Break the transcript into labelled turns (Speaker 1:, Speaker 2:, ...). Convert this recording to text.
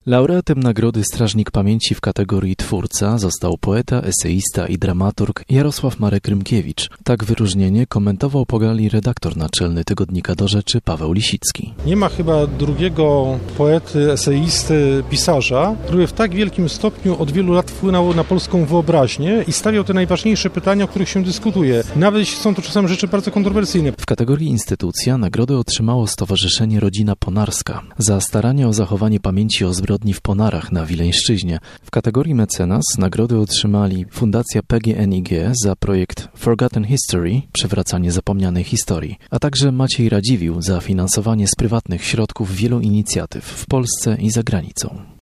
Speaker 1: Laureatem nagrody Strażnik Pamięci w kategorii Twórca został poeta, eseista i dramaturg Jarosław Marek Rymkiewicz. Tak wyróżnienie komentował po gali redaktor naczelny tygodnika Do Rzeczy Paweł Lisicki.
Speaker 2: Nie ma chyba drugiego poety, eseisty, pisarza, który w tak wielkim stopniu od wielu lat wpłynął na polską wyobraźnię i stawiał te najważniejsze pytania, o których się dyskutuje. Nawet są to czasem rzeczy bardzo kontrowersyjne.
Speaker 1: W kategorii Instytucja nagrodę otrzymało Stowarzyszenie Rodzina Ponarska za staranie o zachowanie pamięci o zbrodni w Ponarach na Wileńszczyźnie. W kategorii Mecenas nagrody otrzymali Fundacja PGNiG za projekt Forgotten History, przywracanie zapomnianej historii, a także Maciej Radziwiłł za finansowanie z prywatnych środków wielu inicjatyw w Polsce i za granicą.